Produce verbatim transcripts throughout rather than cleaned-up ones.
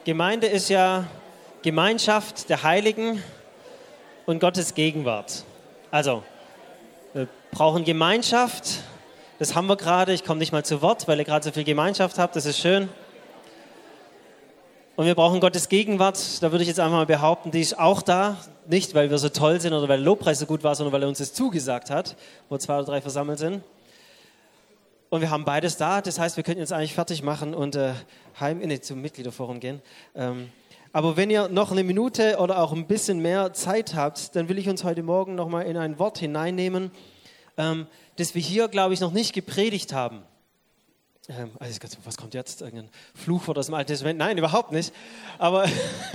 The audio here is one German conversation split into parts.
Gemeinde ist ja Gemeinschaft der Heiligen und Gottes Gegenwart. Also, wir brauchen Gemeinschaft, das haben wir gerade. Ich komme nicht mal zu Wort, weil ihr gerade so viel Gemeinschaft habt, das ist schön. Und wir brauchen Gottes Gegenwart, da würde ich jetzt einfach mal behaupten, die ist auch da. Nicht, weil wir so toll sind oder weil der Lobpreis so gut war, sondern weil er uns das zugesagt hat, wo zwei oder drei versammelt sind. Und wir haben beides da, das heißt, wir könnten jetzt eigentlich fertig machen und äh, heim in, zum Mitgliederforum gehen. Ähm, aber wenn ihr noch eine Minute oder auch ein bisschen mehr Zeit habt, dann will ich uns heute Morgen nochmal in ein Wort hineinnehmen, ähm, das wir hier, glaube ich, noch nicht gepredigt haben. Ähm, also, was kommt jetzt? Irgendein Fluchwort aus dem Alten Testament? Nein, überhaupt nicht. Aber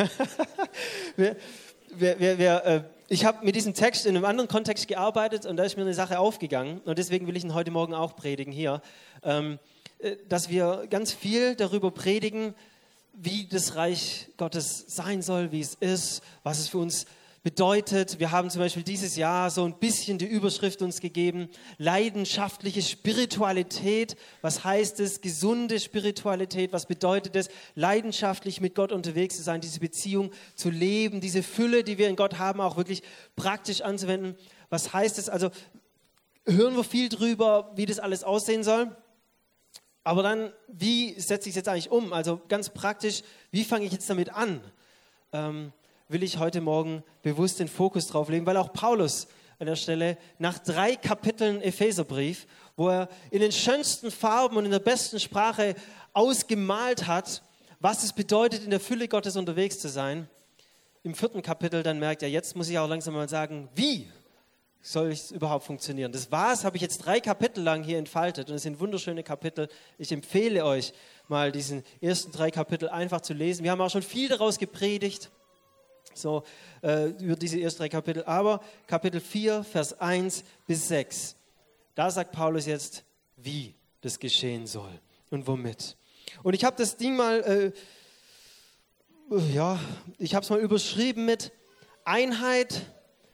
wir, wir, wir, wir, äh, ich habe mit diesem Text in einem anderen Kontext gearbeitet und da ist mir eine Sache aufgegangen und deswegen will ich ihn heute Morgen auch predigen hier, ähm, dass wir ganz viel darüber predigen, wie das Reich Gottes sein soll, wie es ist, was es für uns bedeutet. Wir haben zum Beispiel dieses Jahr so ein bisschen die Überschrift uns gegeben, leidenschaftliche Spiritualität. Was heißt es? Gesunde Spiritualität. Was bedeutet es? Leidenschaftlich mit Gott unterwegs zu sein, diese Beziehung zu leben, diese Fülle, die wir in Gott haben, auch wirklich praktisch anzuwenden. Was heißt es? Also hören wir viel drüber, wie das alles aussehen soll. Aber dann, wie setze ich es jetzt eigentlich um? Also ganz praktisch, wie fange ich jetzt damit an? Ähm, will ich heute Morgen bewusst den Fokus drauf legen, weil auch Paulus an der Stelle nach drei Kapiteln Epheserbrief, wo er in den schönsten Farben und in der besten Sprache ausgemalt hat, was es bedeutet, in der Fülle Gottes unterwegs zu sein, im vierten Kapitel dann merkt er, jetzt muss ich auch langsam mal sagen, wie soll es überhaupt funktionieren? Das war's, habe ich jetzt drei Kapitel lang hier entfaltet und es sind wunderschöne Kapitel. Ich empfehle euch mal diesen ersten drei Kapitel einfach zu lesen. Wir haben auch schon viel daraus gepredigt. So, äh, über diese ersten drei Kapitel, aber Kapitel vier, Vers eins bis sechs, da sagt Paulus jetzt, wie das geschehen soll und womit. Und ich habe das Ding mal, äh, ja, ich habe es mal überschrieben mit Einheit,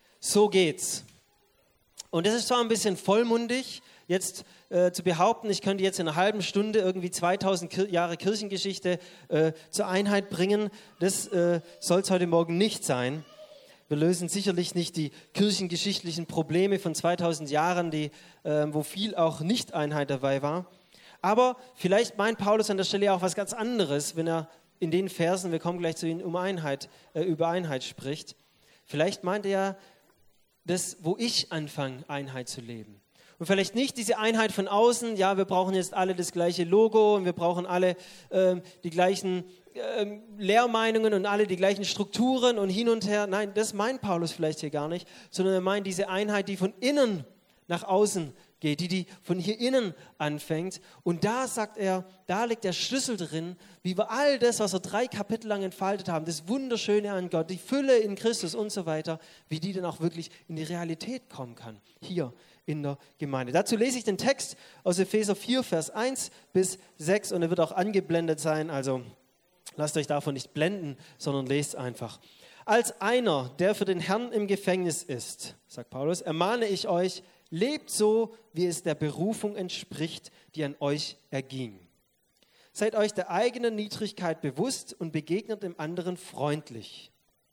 so geht's. Und das ist zwar ein bisschen vollmundig, jetzt äh, zu behaupten, ich könnte jetzt in einer halben Stunde irgendwie zweitausend Kir- Jahre Kirchengeschichte äh, zur Einheit bringen. Das äh, soll es heute Morgen nicht sein. Wir lösen sicherlich nicht die kirchengeschichtlichen Probleme von zweitausend Jahren, die, äh, wo viel auch Nicht-Einheit dabei war. Aber vielleicht meint Paulus an der Stelle auch was ganz anderes, wenn er in den Versen, wir kommen gleich zu ihnen, um Einheit, äh, über Einheit spricht. Vielleicht meint er das, wo ich anfange, Einheit zu leben. Und vielleicht nicht diese Einheit von außen, ja, wir brauchen jetzt alle das gleiche Logo und wir brauchen alle ähm, die gleichen ähm, Lehrmeinungen und alle die gleichen Strukturen und hin und her. Nein, das meint Paulus vielleicht hier gar nicht, sondern er meint diese Einheit, die von innen nach außen geht, die, die von hier innen anfängt. Und da sagt er, da liegt der Schlüssel drin, wie wir all das, was wir drei Kapitel lang entfaltet haben, das Wunderschöne an Gott, die Fülle in Christus und so weiter, wie die dann auch wirklich in die Realität kommen kann, hier in der Gemeinde. Dazu lese ich den Text aus Epheser vier, Vers eins bis sechs und er wird auch angeblendet sein, also lasst euch davon nicht blenden, sondern lest einfach. Als einer, der für den Herrn im Gefängnis ist, sagt Paulus, ermahne ich euch, lebt so, wie es der Berufung entspricht, die an euch erging. Seid euch der eigenen Niedrigkeit bewusst und begegnet dem anderen freundlich.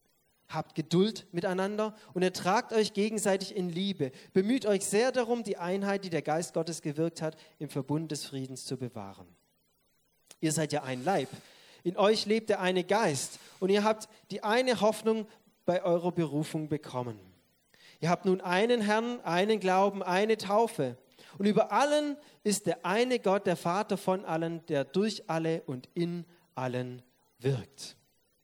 Habt Geduld miteinander und ertragt euch gegenseitig in Liebe. Bemüht euch sehr darum, die Einheit, die der Geist Gottes gewirkt hat, im Verbund des Friedens zu bewahren. Ihr seid ja ein Leib. In euch lebt der eine Geist und ihr habt die eine Hoffnung bei eurer Berufung bekommen. Ihr habt nun einen Herrn, einen Glauben, eine Taufe. Und über allen ist der eine Gott, der Vater von allen, der durch alle und in allen wirkt.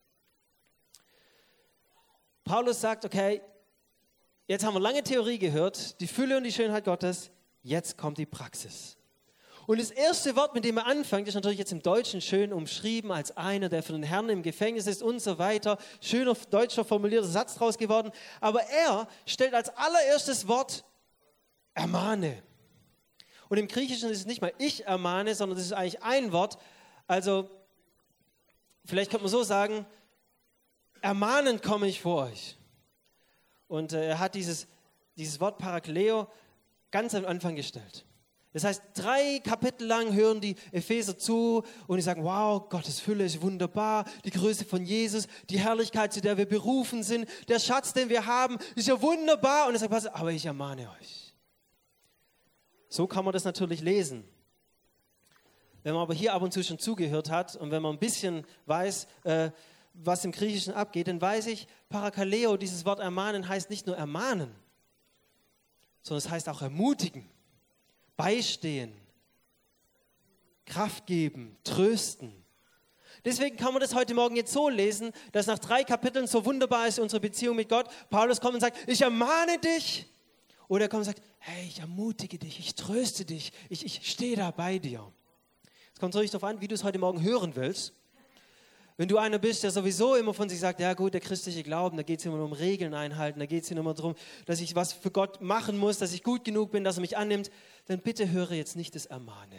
Paulus sagt, okay, jetzt haben wir lange Theorie gehört, die Fülle und die Schönheit Gottes, jetzt kommt die Praxis. Und das erste Wort, mit dem er anfängt, ist natürlich jetzt im Deutschen schön umschrieben als einer, der für den Herrn im Gefängnis ist und so weiter. Schöner deutscher formulierter Satz draus geworden. Aber er stellt als allererstes Wort ermahne. Und im Griechischen ist es nicht mal ich ermahne, sondern es ist eigentlich ein Wort. Also vielleicht könnte man so sagen, ermahnend komme ich vor euch. Und äh, er hat dieses, dieses Wort Parakleo ganz am Anfang gestellt. Das heißt, drei Kapitel lang hören die Epheser zu und die sagen, wow, Gottes Fülle ist wunderbar, die Größe von Jesus, die Herrlichkeit, zu der wir berufen sind, der Schatz, den wir haben, ist ja wunderbar. Und er sagt, aber ich ermahne euch. So kann man das natürlich lesen. Wenn man aber hier ab und zu schon zugehört hat und wenn man ein bisschen weiß, äh, was im Griechischen abgeht, dann weiß ich, Parakaleo, dieses Wort ermahnen, heißt nicht nur ermahnen, sondern es heißt auch ermutigen. Beistehen, Kraft geben, trösten. Deswegen kann man das heute Morgen jetzt so lesen, dass nach drei Kapiteln so wunderbar ist unsere Beziehung mit Gott. Paulus kommt und sagt, ich ermahne dich. Oder er kommt und sagt, hey, ich ermutige dich, ich tröste dich, ich, ich stehe da bei dir. Es kommt natürlich darauf an, wie du es heute Morgen hören willst. Wenn du einer bist, der sowieso immer von sich sagt, ja gut, der christliche Glauben, da geht es immer nur um Regeln einhalten, da geht es immer darum, dass ich was für Gott machen muss, dass ich gut genug bin, dass er mich annimmt, dann bitte höre jetzt nicht das Ermahne.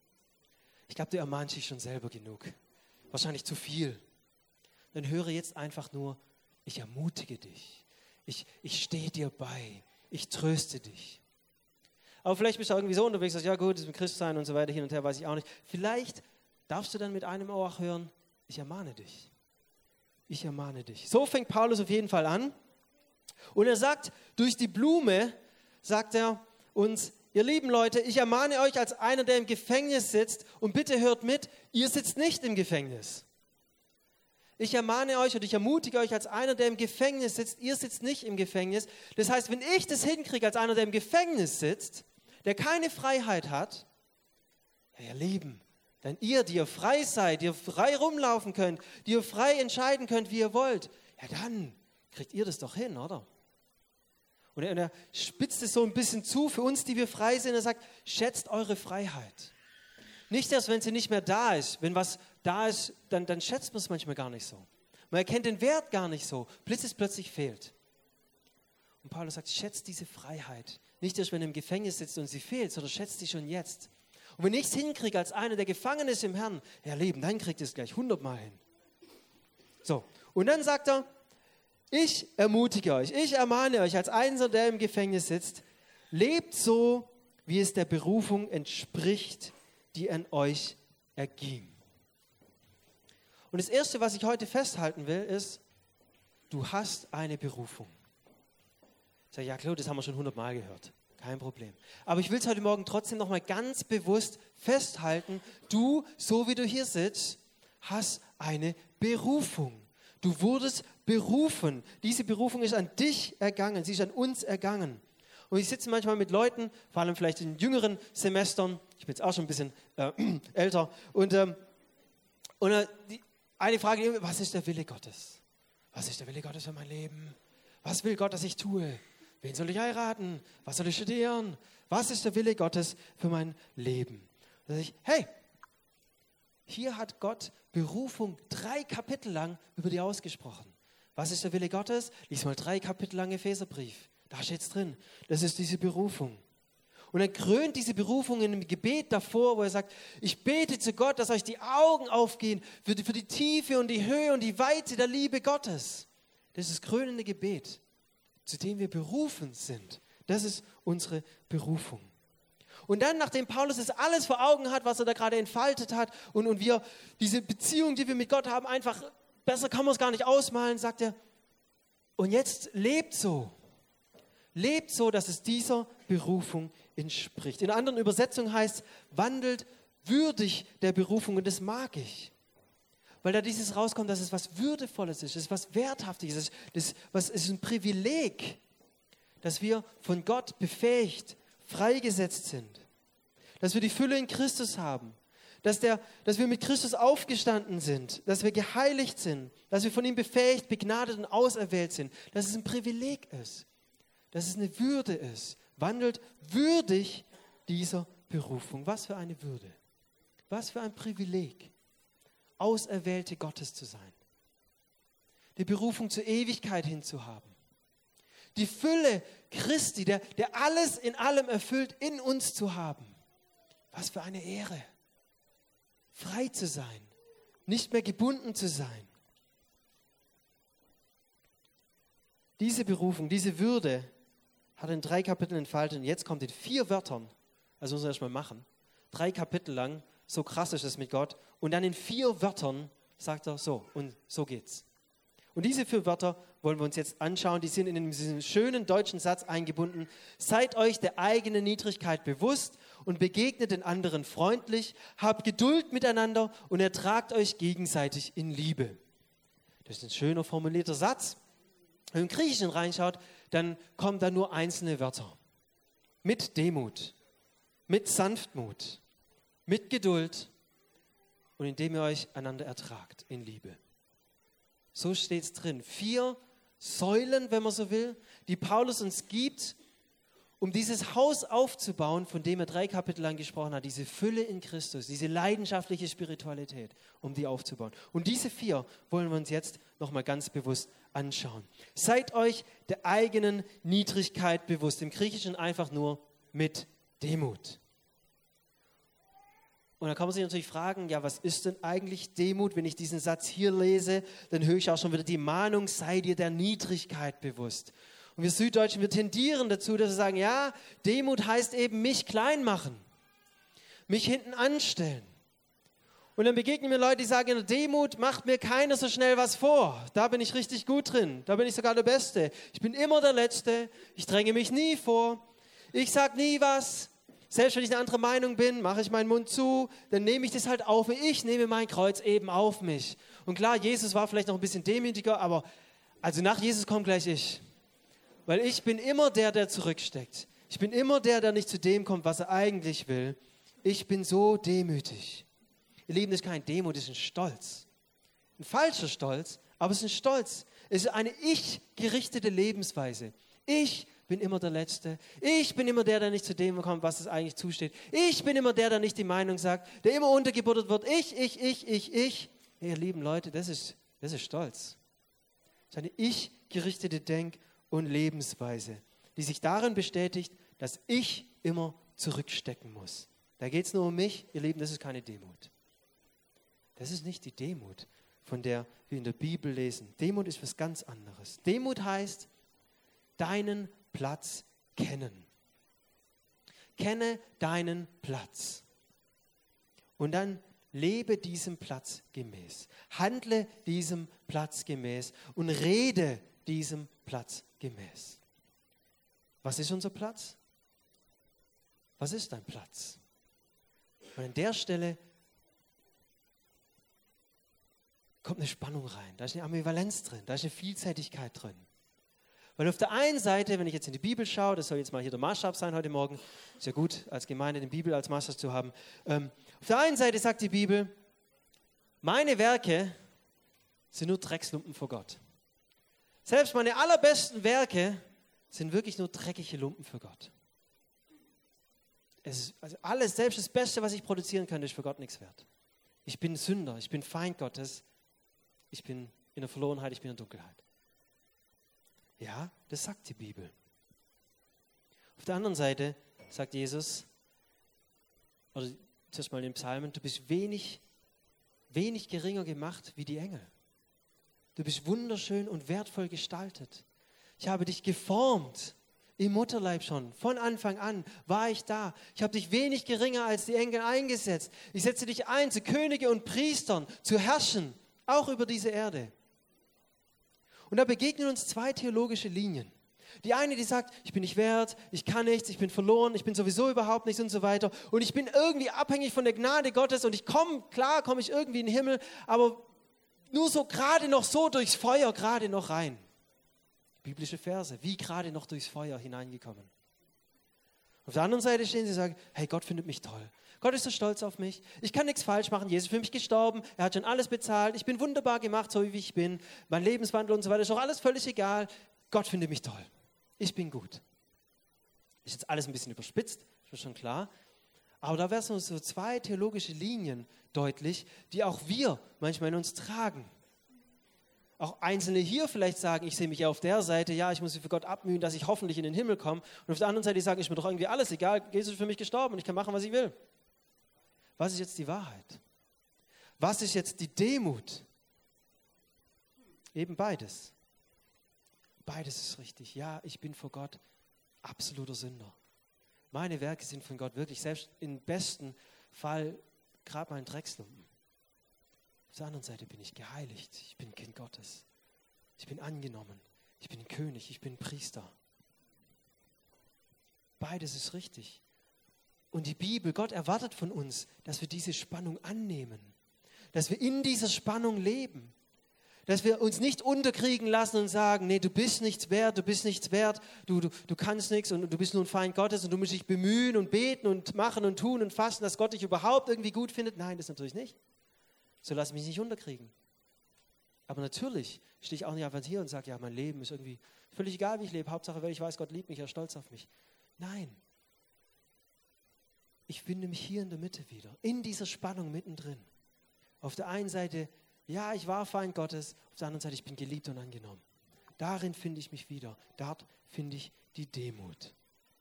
Ich glaube, du ermahnst dich schon selber genug. Wahrscheinlich zu viel. Dann höre jetzt einfach nur, ich ermutige dich. Ich, ich stehe dir bei. Ich tröste dich. Aber vielleicht bist du irgendwie so unterwegs, sagst, ja gut, das mit Christsein und so weiter, hin und her, weiß ich auch nicht. Vielleicht darfst du dann mit einem Ohr auch hören, ich ermahne dich. Ich ermahne dich. So fängt Paulus auf jeden Fall an. Und er sagt, durch die Blume, sagt er uns, ihr lieben Leute, ich ermahne euch als einer, der im Gefängnis sitzt, und bitte hört mit, ihr sitzt nicht im Gefängnis. Ich ermahne euch und ich ermutige euch als einer, der im Gefängnis sitzt, ihr sitzt nicht im Gefängnis. Das heißt, wenn ich das hinkriege als einer, der im Gefängnis sitzt, der keine Freiheit hat, ja, ihr Lieben, denn ihr, die ihr frei seid, die ihr frei rumlaufen könnt, die ihr frei entscheiden könnt, wie ihr wollt, ja dann kriegt ihr das doch hin, oder? Und er, und er spitzt es so ein bisschen zu für uns, die wir frei sind. Er sagt, schätzt eure Freiheit. Nicht erst, wenn sie nicht mehr da ist. Wenn was da ist, dann, dann schätzt man es manchmal gar nicht so. Man erkennt den Wert gar nicht so, bis es plötzlich fehlt. Und Paulus sagt, schätzt diese Freiheit. Nicht erst, wenn er im Gefängnis sitzt und sie fehlt, sondern schätzt sie schon jetzt. Und wenn ich es hinkriege als einer, der gefangen ist im Herrn, ja Leben, dann kriegt es gleich hundertmal hin. So, und dann sagt er, ich ermutige euch, ich ermahne euch als einer, der im Gefängnis sitzt, lebt so, wie es der Berufung entspricht, die an euch erging. Und das Erste, was ich heute festhalten will, ist, du hast eine Berufung. Ich sage, ja klar, das haben wir schon hundertmal gehört. Kein Problem. Aber ich will es heute Morgen trotzdem nochmal ganz bewusst festhalten. Du, so wie du hier sitzt, hast eine Berufung. Du wurdest berufen. Diese Berufung ist an dich ergangen. Sie ist an uns ergangen. Und ich sitze manchmal mit Leuten, vor allem vielleicht in jüngeren Semestern. Ich bin jetzt auch schon ein bisschen äh, älter. Und, ähm, und äh, die, eine Frage, was ist der Wille Gottes? Was ist der Wille Gottes für mein Leben? Was will Gott, dass ich tue? Wen soll ich heiraten? Was soll ich studieren? Was ist der Wille Gottes für mein Leben? Da sage ich, hey, hier hat Gott Berufung drei Kapitel lang über dir ausgesprochen. Was ist der Wille Gottes? Lies mal drei Kapitel lang Epheserbrief. Da steht es drin. Das ist diese Berufung. Und er krönt diese Berufung in einem Gebet davor, wo er sagt, ich bete zu Gott, dass euch die Augen aufgehen für die, für die Tiefe und die Höhe und die Weite der Liebe Gottes. Das ist das krönende Gebet, zu dem wir berufen sind. Das ist unsere Berufung. Und dann, nachdem Paulus das alles vor Augen hat, was er da gerade entfaltet hat und, und wir diese Beziehung, die wir mit Gott haben, einfach, besser kann man es gar nicht ausmalen, sagt er, und jetzt lebt so. Lebt so, dass es dieser Berufung entspricht. In anderen Übersetzungen heißt, wandelt würdig der Berufung, und das mag ich. Weil da dieses rauskommt, dass es was Würdevolles ist, es ist was Werthaftiges, es ist, das, was, es ist ein Privileg, dass wir von Gott befähigt, freigesetzt sind. Dass wir die Fülle in Christus haben. Dass, der, dass wir mit Christus aufgestanden sind. Dass wir geheiligt sind. Dass wir von ihm befähigt, begnadet und auserwählt sind. Dass es ein Privileg ist. Dass es eine Würde ist. Wandelt würdig dieser Berufung. Was für eine Würde. Was für ein Privileg. Auserwählte Gottes zu sein. Die Berufung zur Ewigkeit hinzuhaben. Die Fülle Christi, der, der alles in allem erfüllt, in uns zu haben. Was für eine Ehre. Frei zu sein. Nicht mehr gebunden zu sein. Diese Berufung, diese Würde hat in drei Kapiteln entfaltet. Und jetzt kommt in vier Wörtern Also müssen wir erstmal machen. Drei Kapitel lang, so krass ist es mit Gott. Und dann in vier Wörtern sagt er so, und so geht's. Und diese vier Wörter wollen wir uns jetzt anschauen. Die sind in diesem schönen deutschen Satz eingebunden. Seid euch der eigenen Niedrigkeit bewusst und begegnet den anderen freundlich. Habt Geduld miteinander und ertragt euch gegenseitig in Liebe. Das ist ein schöner formulierter Satz. Wenn man im Griechischen reinschaut, dann kommen da nur einzelne Wörter. Mit Demut, mit Sanftmut, mit Geduld und indem ihr euch einander ertragt in Liebe. So steht es drin. Vier Säulen, wenn man so will, die Paulus uns gibt, um dieses Haus aufzubauen, von dem er drei Kapitel lang gesprochen hat, diese Fülle in Christus, diese leidenschaftliche Spiritualität, um die aufzubauen. Und diese vier wollen wir uns jetzt nochmal ganz bewusst anschauen. Seid euch der eigenen Niedrigkeit bewusst. Im Griechischen einfach nur mit Demut. Und dann kann man sich natürlich fragen, ja, was ist denn eigentlich Demut? Wenn ich diesen Satz hier lese, dann höre ich auch schon wieder die Mahnung, sei dir der Niedrigkeit bewusst. Und wir Süddeutschen, wir tendieren dazu, dass wir sagen, ja, Demut heißt eben mich klein machen, mich hinten anstellen. Und dann begegnen mir Leute, die sagen, in der Demut macht mir keiner so schnell was vor. Da bin ich richtig gut drin, da bin ich sogar der Beste. Ich bin immer der Letzte, ich dränge mich nie vor, ich sage nie was. Selbst wenn ich eine andere Meinung bin, mache ich meinen Mund zu, dann nehme ich das halt auf mich. Ich nehme mein Kreuz eben auf mich. Und klar, Jesus war vielleicht noch ein bisschen demütiger, aber also nach Jesus kommt gleich ich. Weil ich bin immer der, der zurücksteckt. Ich bin immer der, der nicht zu dem kommt, was er eigentlich will. Ich bin so demütig. Ihr Lieben, das ist kein Demut, das ist ein Stolz. Ein falscher Stolz, aber es ist ein Stolz. Es ist eine ich-gerichtete Lebensweise. Ich bin immer der Letzte. Ich bin immer der, der nicht zu dem kommt, was es eigentlich zusteht. Ich bin immer der, der nicht die Meinung sagt, der immer untergebuttert wird. Ich, ich, ich, ich, ich. Ihr lieben Leute, das ist, das ist Stolz. Das ist eine ich-gerichtete Denk- und Lebensweise, die sich darin bestätigt, dass ich immer zurückstecken muss. Da geht es nur um mich. Ihr Lieben, das ist keine Demut. Das ist nicht die Demut, von der wir in der Bibel lesen. Demut ist was ganz anderes. Demut heißt, deinen Platz kennen. Kenne deinen Platz. Und dann lebe diesem Platz gemäß. Handle diesem Platz gemäß und rede diesem Platz gemäß. Was ist unser Platz? Was ist dein Platz? Und an der Stelle kommt eine Spannung rein. Da ist eine Ambivalenz drin. Da ist eine Vielseitigkeit drin. Weil auf der einen Seite, wenn ich jetzt in die Bibel schaue, das soll jetzt mal hier der Maßstab sein heute Morgen, ist ja gut, als Gemeinde die Bibel als Maßstab zu haben. Ähm, auf der einen Seite sagt die Bibel, meine Werke sind nur Dreckslumpen vor Gott. Selbst meine allerbesten Werke sind wirklich nur dreckige Lumpen für Gott. Es ist, also alles, selbst das Beste, was ich produzieren kann, ist für Gott nichts wert. Ich bin Sünder, ich bin Feind Gottes, ich bin in der Verlorenheit, ich bin in der Dunkelheit. Ja, das sagt die Bibel. Auf der anderen Seite sagt Jesus, oder zuerst mal in den Psalmen, du bist wenig, wenig geringer gemacht wie die Engel. Du bist wunderschön und wertvoll gestaltet. Ich habe dich geformt, im Mutterleib schon. Von Anfang an war ich da. Ich habe dich wenig geringer als die Engel eingesetzt. Ich setze dich ein, zu Könige und Priestern zu herrschen, auch über diese Erde. Und da begegnen uns zwei theologische Linien. Die eine, die sagt, ich bin nicht wert, ich kann nichts, ich bin verloren, ich bin sowieso überhaupt nichts und so weiter. Und ich bin irgendwie abhängig von der Gnade Gottes und ich komme, klar komme ich irgendwie in den Himmel, aber nur so gerade noch so durchs Feuer gerade noch rein. Biblische Verse, wie gerade noch durchs Feuer hineingekommen. Auf der anderen Seite stehen sie und sagen, hey, Gott findet mich toll. Gott ist so stolz auf mich. Ich kann nichts falsch machen. Jesus ist für mich gestorben. Er hat schon alles bezahlt. Ich bin wunderbar gemacht, so wie ich bin. Mein Lebenswandel und so weiter ist auch alles völlig egal. Gott findet mich toll. Ich bin gut. Ist jetzt alles ein bisschen überspitzt, ist mir schon klar. Aber da werden uns so zwei theologische Linien deutlich, die auch wir manchmal in uns tragen. Auch Einzelne hier vielleicht sagen, ich sehe mich ja auf der Seite, ja, ich muss mich für Gott abmühen, dass ich hoffentlich in den Himmel komme. Und auf der anderen Seite die sagen, ist mir doch irgendwie alles egal, Jesus ist für mich gestorben und ich kann machen, was ich will. Was ist jetzt die Wahrheit? Was ist jetzt die Demut? Eben beides. Beides ist richtig. Ja, ich bin vor Gott absoluter Sünder. Meine Werke sind von Gott wirklich selbst im besten Fall gerade mal ein Dreckslumpen. Auf der anderen Seite bin ich geheiligt. Ich bin Kind Gottes. Ich bin angenommen. Ich bin König. Ich bin Priester. Beides ist richtig. Und die Bibel, Gott erwartet von uns, dass wir diese Spannung annehmen. Dass wir in dieser Spannung leben. Dass wir uns nicht unterkriegen lassen und sagen, nee, du bist nichts wert, du bist nichts wert, du, du, du kannst nichts und du bist nur ein Feind Gottes und du musst dich bemühen und beten und machen und tun und fasten, dass Gott dich überhaupt irgendwie gut findet. Nein, das natürlich nicht. So lass mich nicht unterkriegen. Aber natürlich stehe ich auch nicht einfach hier und sage, ja, mein Leben ist irgendwie völlig egal, wie ich lebe. Hauptsache, weil ich weiß, Gott liebt mich, er ist stolz auf mich. Nein. Ich finde mich hier in der Mitte wieder, in dieser Spannung mittendrin. Auf der einen Seite, ja, ich war Feind Gottes, auf der anderen Seite, ich bin geliebt und angenommen. Darin finde ich mich wieder. Dort finde ich die Demut.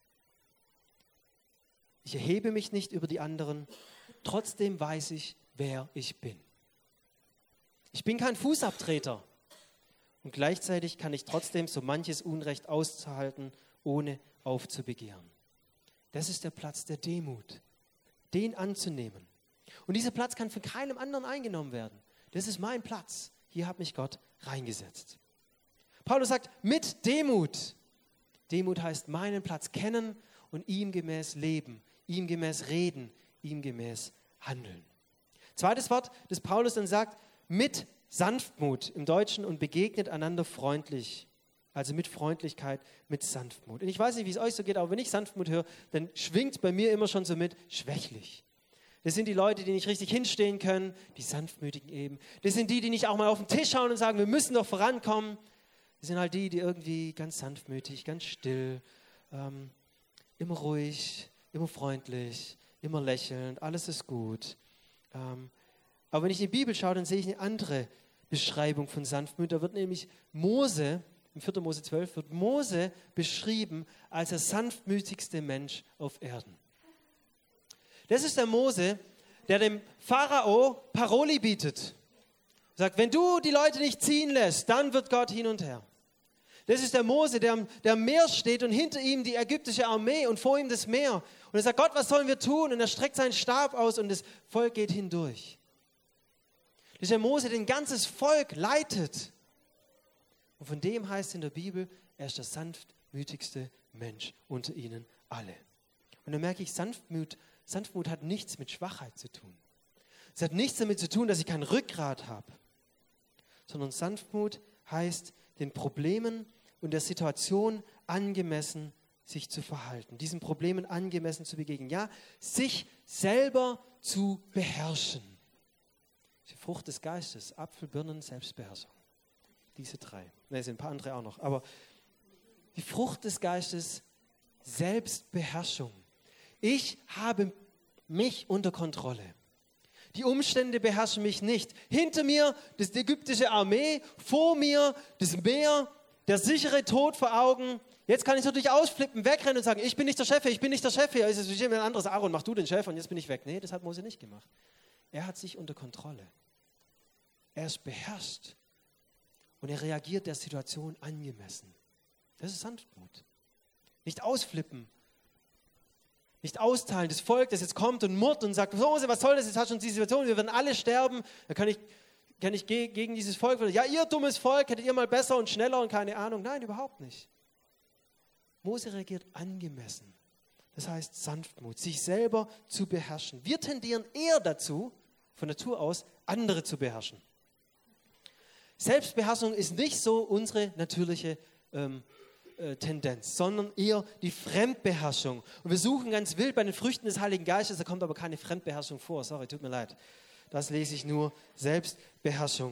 Ich erhebe mich nicht über die anderen, trotzdem weiß ich, wer ich bin. Ich bin kein Fußabtreter und gleichzeitig kann ich trotzdem so manches Unrecht auszuhalten, ohne aufzubegehren. Das ist der Platz der Demut, den anzunehmen. Und dieser Platz kann von keinem anderen eingenommen werden. Das ist mein Platz. Hier hat mich Gott reingesetzt. Paulus sagt, mit Demut. Demut heißt, meinen Platz kennen und ihm gemäß leben, ihm gemäß reden, ihm gemäß handeln. Zweites Wort, das Paulus dann sagt, mit Sanftmut im Deutschen und begegnet einander freundlich. Also mit Freundlichkeit, mit Sanftmut. Und ich weiß nicht, wie es euch so geht, aber wenn ich Sanftmut höre, dann schwingt bei mir immer schon so mit schwächlich. Das sind die Leute, die nicht richtig hinstehen können, die Sanftmütigen eben. Das sind die, die nicht auch mal auf den Tisch schauen und sagen, wir müssen doch vorankommen. Das sind halt die, die irgendwie ganz sanftmütig, ganz still, ähm, immer ruhig, immer freundlich, immer lächelnd, alles ist gut. Ähm, aber wenn ich in die Bibel schaue, dann sehe ich eine andere Beschreibung von Sanftmut. Da wird nämlich Mose, im vierten Mose zwölf, wird Mose beschrieben als der sanftmütigste Mensch auf Erden. Das ist der Mose, der dem Pharao Paroli bietet. Sagt, wenn du die Leute nicht ziehen lässt, dann wird Gott hin und her. Das ist der Mose, der, der am Meer steht und hinter ihm die ägyptische Armee und vor ihm das Meer. Und er sagt, Gott, was sollen wir tun? Und er streckt seinen Stab aus und das Volk geht hindurch. Das ist der Mose, der ein ganzes Volk leitet. Und von dem heißt in der Bibel, er ist der sanftmütigste Mensch unter ihnen alle. Und da merke ich, Sanftmut Sanftmut hat nichts mit Schwachheit zu tun. Es hat nichts damit zu tun, dass ich kein Rückgrat habe, sondern Sanftmut heißt, den Problemen und der Situation angemessen sich zu verhalten, diesen Problemen angemessen zu begegnen. Ja, sich selber zu beherrschen. Die Frucht des Geistes, Apfel, Birnen, Selbstbeherrschung. Diese drei. Ne, es sind ein paar andere auch noch. Aber die Frucht des Geistes, Selbstbeherrschung. Ich habe mich unter Kontrolle. Die Umstände beherrschen mich nicht. Hinter mir das die ägyptische Armee, vor mir das Meer, der sichere Tod vor Augen. Jetzt kann ich natürlich ausflippen, wegrennen und sagen, ich bin nicht der Chef hier, ich bin nicht der Chef hier. Es ist jemand anderes, Aaron, mach du den Chef und jetzt bin ich weg. Nee, das hat Mose nicht gemacht. Er hat sich unter Kontrolle. Er ist beherrscht und er reagiert der Situation angemessen. Das ist Sanftmut. Nicht ausflippen. Nicht austeilen, das Volk, das jetzt kommt und murrt und sagt, Mose, was soll das, jetzt hast du uns die Situation, wir werden alle sterben, dann kann ich, kann ich gegen dieses Volk, ja, ihr dummes Volk, hättet ihr mal besser und schneller und keine Ahnung. Nein, überhaupt nicht. Mose reagiert angemessen. Das heißt Sanftmut, sich selber zu beherrschen. Wir tendieren eher dazu, von Natur aus, andere zu beherrschen. Selbstbeherrschung ist nicht so unsere natürliche ähm, Tendenz, sondern eher die Fremdbeherrschung. Und wir suchen ganz wild bei den Früchten des Heiligen Geistes, da kommt aber keine Fremdbeherrschung vor. Sorry, tut mir leid. Das lese ich nur, Selbstbeherrschung.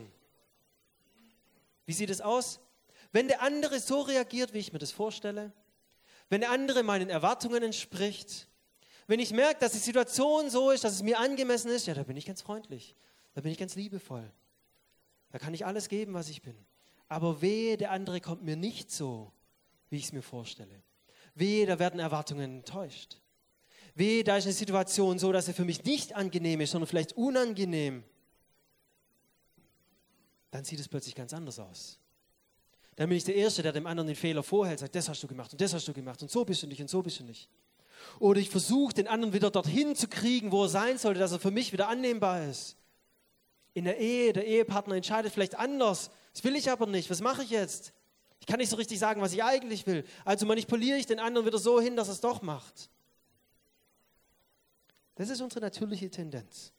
Wie sieht es aus? Wenn der andere so reagiert, wie ich mir das vorstelle, wenn der andere meinen Erwartungen entspricht, wenn ich merke, dass die Situation so ist, dass es mir angemessen ist, ja, da bin ich ganz freundlich, da bin ich ganz liebevoll. Da kann ich alles geben, was ich bin. Aber wehe, der andere kommt mir nicht so, wie ich es mir vorstelle. Wehe, da werden Erwartungen enttäuscht. Wehe, da ist eine Situation so, dass er für mich nicht angenehm ist, sondern vielleicht unangenehm. Dann sieht es plötzlich ganz anders aus. Dann bin ich der Erste, der dem anderen den Fehler vorhält, sagt, das hast du gemacht und das hast du gemacht und so bist du nicht und so bist du nicht. Oder ich versuche, den anderen wieder dorthin zu kriegen, wo er sein sollte, dass er für mich wieder annehmbar ist. In der Ehe, der Ehepartner entscheidet vielleicht anders. Das will ich aber nicht. Was mache ich jetzt? Ich kann nicht so richtig sagen, was ich eigentlich will. Also manipuliere ich den anderen wieder so hin, dass er es doch macht. Das ist unsere natürliche Tendenz.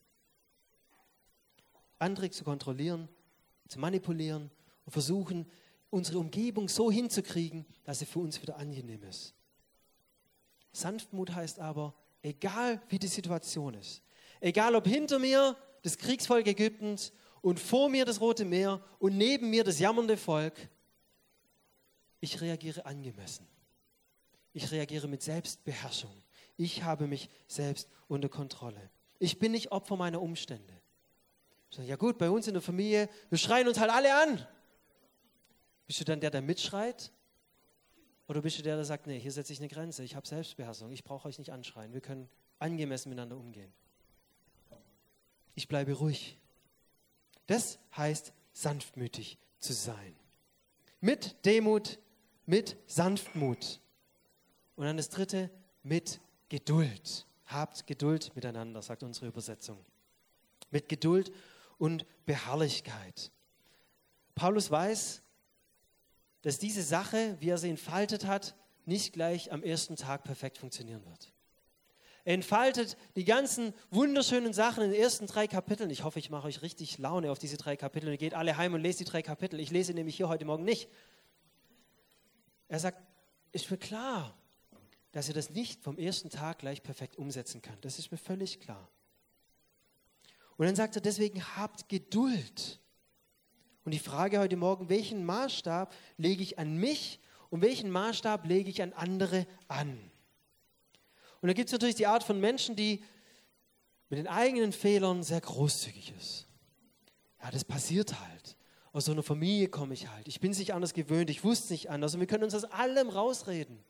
Andere zu kontrollieren, zu manipulieren und versuchen, unsere Umgebung so hinzukriegen, dass sie für uns wieder angenehm ist. Sanftmut heißt aber, egal wie die Situation ist, egal ob hinter mir das Kriegsvolk Ägyptens und vor mir das Rote Meer und neben mir das jammernde Volk, ich reagiere angemessen. Ich reagiere mit Selbstbeherrschung. Ich habe mich selbst unter Kontrolle. Ich bin nicht Opfer meiner Umstände. Ich sage, ja gut, bei uns in der Familie, wir schreien uns halt alle an. Bist du dann der, der mitschreit? Oder bist du der, der sagt, nee, hier setze ich eine Grenze, ich habe Selbstbeherrschung, ich brauche euch nicht anschreien, wir können angemessen miteinander umgehen. Ich bleibe ruhig. Das heißt, sanftmütig zu sein. Mit Demut, mit Sanftmut. Und dann das dritte, mit Geduld. Habt Geduld miteinander, sagt unsere Übersetzung. Mit Geduld und Beharrlichkeit. Paulus weiß, dass diese Sache, wie er sie entfaltet hat, nicht gleich am ersten Tag perfekt funktionieren wird. Er entfaltet die ganzen wunderschönen Sachen in den ersten drei Kapiteln. Ich hoffe, ich mache euch richtig Laune auf diese drei Kapitel. Und ihr geht alle heim und lest die drei Kapitel. Ich lese nämlich hier heute Morgen nicht. Er sagt, ist mir klar, dass ihr das nicht vom ersten Tag gleich perfekt umsetzen könnt. Das ist mir völlig klar. Und dann sagt er, deswegen habt Geduld. Und die Frage heute Morgen, welchen Maßstab lege ich an mich und welchen Maßstab lege ich an andere an? Und da gibt es natürlich die Art von Menschen, die mit den eigenen Fehlern sehr großzügig ist. Ja, das passiert halt. Aus so einer Familie komme ich halt. Ich bin es nicht anders gewöhnt, ich wusste es nicht anders. Und wir können uns aus allem rausreden.